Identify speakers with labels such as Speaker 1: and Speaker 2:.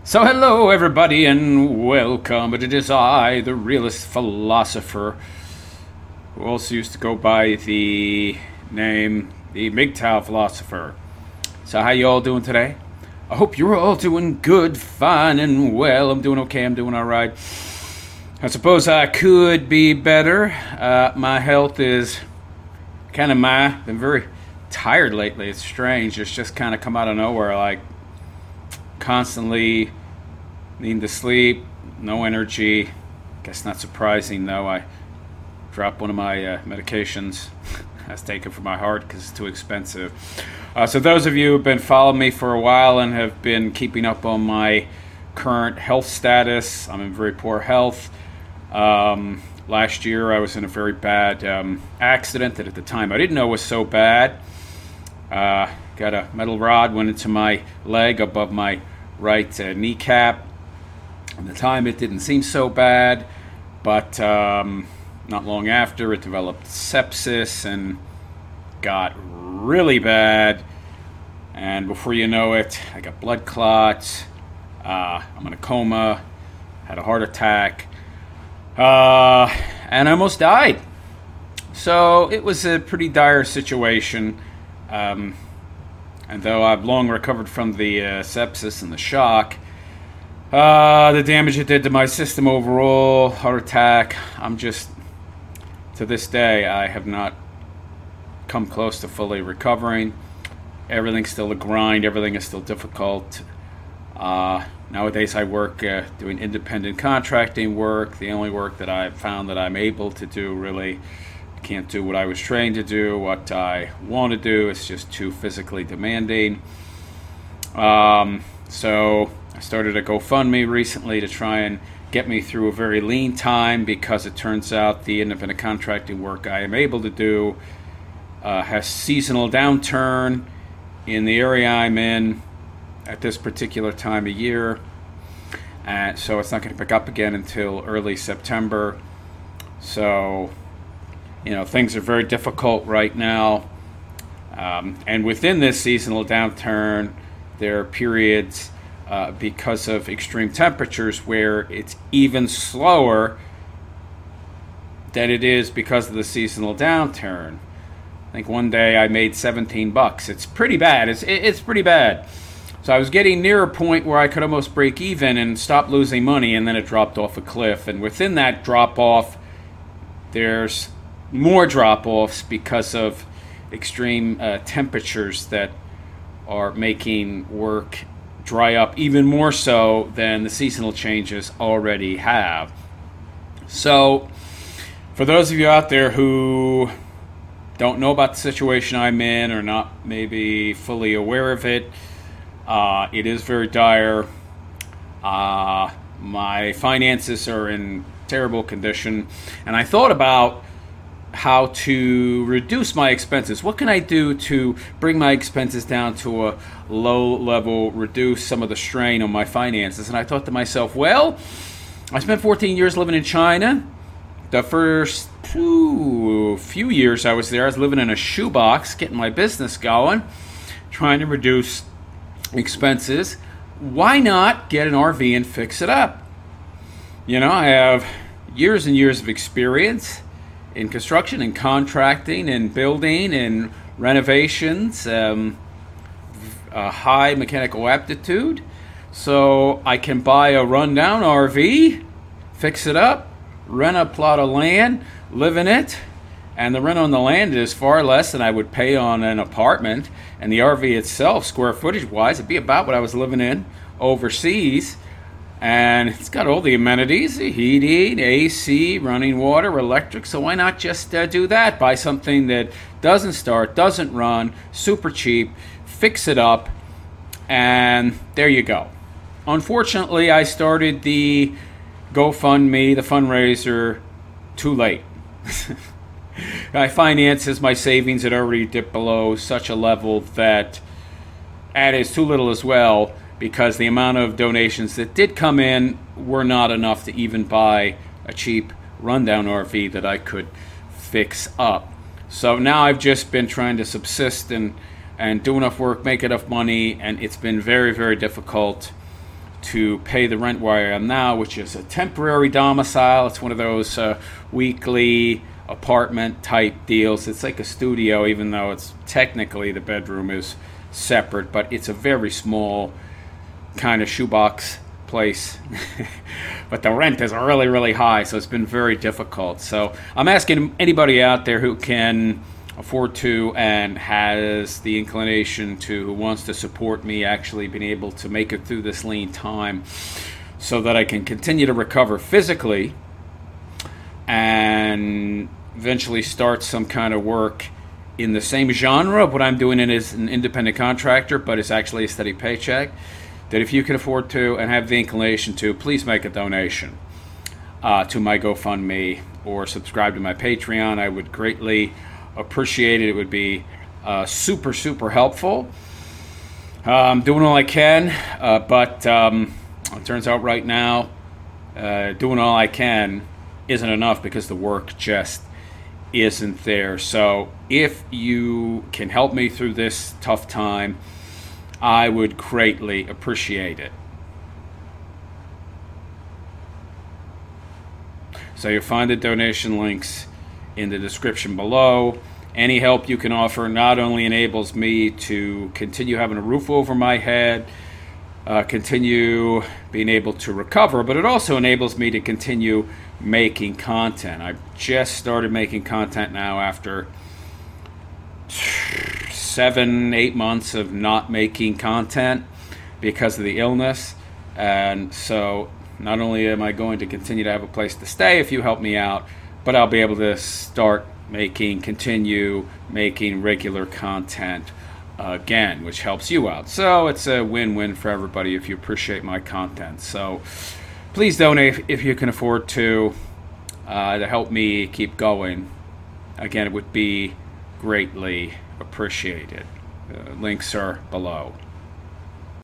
Speaker 1: So, hello, everybody, and welcome. It is I, the realist philosopher, who also used to go by the name the MGTOW philosopher. So, how you all doing today? I hope you're all doing good, fine, and well. I'm doing okay. I'm doing all right. I suppose I could be better. My health is kind of been very tired lately. It's strange. It's just kind of come out of nowhere, like constantly needing to sleep, no energy. Guess not surprising though. I dropped one of my medications I was taking for my heart because it's too expensive. So those of you who have been following me for a while and have been keeping up on my current health status, I'm in very poor health. Last year I was in a very bad accident that at the time I didn't know was so bad. Got a metal rod went into my leg above my right kneecap. At the time it didn't seem so bad, but not long after it developed sepsis and got really bad. And before you know it, I got blood clots. I'm in a coma, had a heart attack, and I almost died. So it was a pretty dire situation. And though I've long recovered from the sepsis and the shock, the damage it did to my system overall, heart attack, to this day, I have not come close to fully recovering. Everything's still a grind. Everything is still difficult. Nowadays, I work doing independent contracting work. The only work that I've found that I'm able to do really can't do what I was trained to do, what I want to do. It's just too physically demanding. So I started a GoFundMe recently to try and get me through a very lean time, because it turns out the independent contracting work I am able to do has seasonal downturn in the area I'm in at this particular time of year. And so it's not going to pick up again until early September. So, things are very difficult right now. And within this seasonal downturn, there are periods because of extreme temperatures where it's even slower than it is because of the seasonal downturn. I think one day I made $17. It's pretty bad. It's pretty bad. So I was getting near a point where I could almost break even and stop losing money, and then it dropped off a cliff. And within that drop-off, there's more drop-offs because of extreme temperatures that are making work dry up even more so than the seasonal changes already have. So for those of you out there who don't know about the situation I'm in, or not maybe fully aware of it, it is very dire. My finances are in terrible condition, and I thought about how to reduce my expenses. What can I do to bring my expenses down to a low level, reduce some of the strain on my finances? And I thought to myself, well, I spent 14 years living in China. The first few years I was there, I was living in a shoebox, getting my business going, trying to reduce expenses. Why not get an RV and fix it up? I have years and years of experience in construction and contracting and building and renovations, a high mechanical aptitude. So I can buy a rundown RV, fix it up, rent a plot of land, live in it, and the rent on the land is far less than I would pay on an apartment. And the RV itself, square footage wise, it'd be about what I was living in overseas. And it's got all the amenities, the heating, AC, running water, electric. So why not just do that? Buy something that doesn't start, doesn't run, super cheap, fix it up, and there you go. Unfortunately, I started the GoFundMe, the fundraiser, too late. My finances, my savings had already dipped below such a level that, and it's too little as well, because the amount of donations that did come in were not enough to even buy a cheap rundown RV that I could fix up. So now I've just been trying to subsist and do enough work, make enough money, and it's been very, very difficult to pay the rent where I am now, which is a temporary domicile. It's one of those weekly apartment type deals. It's like a studio, even though it's technically the bedroom is separate, but it's a very small kind of shoebox place. But the rent is really, really high, so it's been very difficult. So I'm asking anybody out there who can afford to and has the inclination to, who wants to support me actually being able to make it through this lean time so that I can continue to recover physically and eventually start some kind of work in the same genre of what I'm doing as an independent contractor, but it's actually a steady paycheck. That if you can afford to and have the inclination to, please make a donation to my GoFundMe or subscribe to my Patreon. I would greatly appreciate it. It would be super, super helpful. I'm doing all I can, but it turns out right now doing all I can isn't enough because the work just isn't there. So if you can help me through this tough time, I would greatly appreciate it. So you'll find the donation links in the description below. Any help you can offer not only enables me to continue having a roof over my head, continue being able to recover, but it also enables me to continue making content. I've just started making content now after 7-8 months of not making content because of the illness. And so not only am I going to continue to have a place to stay if you help me out, but I'll be able to continue making regular content again, which helps you out. So it's a win-win for everybody if you appreciate my content. So please donate if you can afford to help me keep going. Again, it would be greatly appreciated. Links are below.